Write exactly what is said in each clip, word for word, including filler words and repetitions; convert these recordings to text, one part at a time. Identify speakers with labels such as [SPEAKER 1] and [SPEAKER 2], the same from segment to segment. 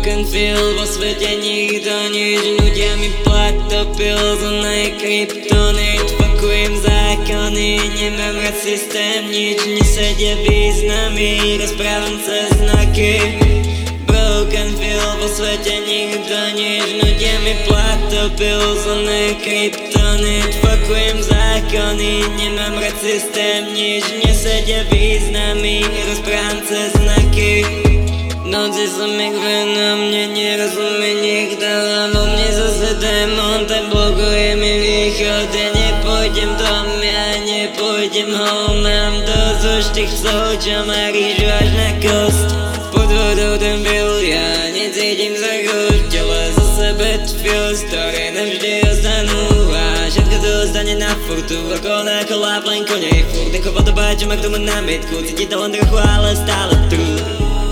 [SPEAKER 1] Broken feel, vo svete nikto nič, ľudia mi platopil, zóna je kryptonit. Fukujem zákony, nemám rád systém, nič nesedia významy, rozprávam cez znaky. Broken feel, vo svete nikto nič, ľudia mi platopil, zóna je kryptonit. Fukujem zákony, nemám rád systém, nič nesedia významy, rozprávam cez znaky. Noci som jak venom, mne nerozumie nikto, a vo mne zase démon, ten blokuje mi východ. Ja nepôjdem dom, ja nepôjdem home, mám dosť už tých psov, čo ma rížu až na kost. Pod vodou ten byl, ja necítim za chuť, ale zase bad feels, ktoré navždy ostanú. A všetko to ostane na furtu, okolo kola len konej furt. Ako podobá, čo má k tomu námietku, cíti to len trochu, ale stále true.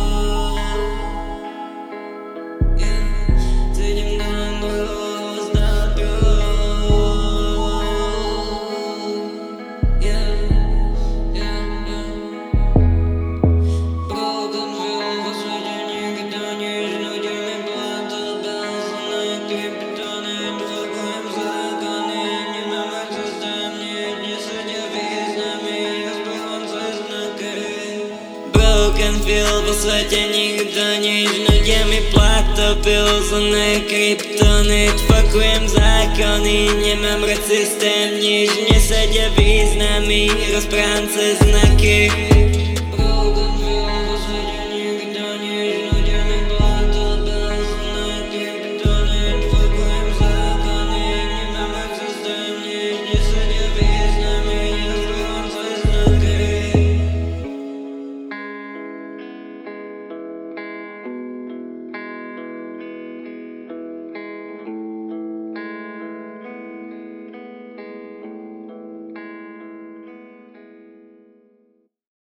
[SPEAKER 1] Broken feel, vo svete nikto nič, ľudia mi platopil, zóna je kryptonit. Fukujem zákony, nemám rád systém, nič nesedia významy, rozprávam cez znaky.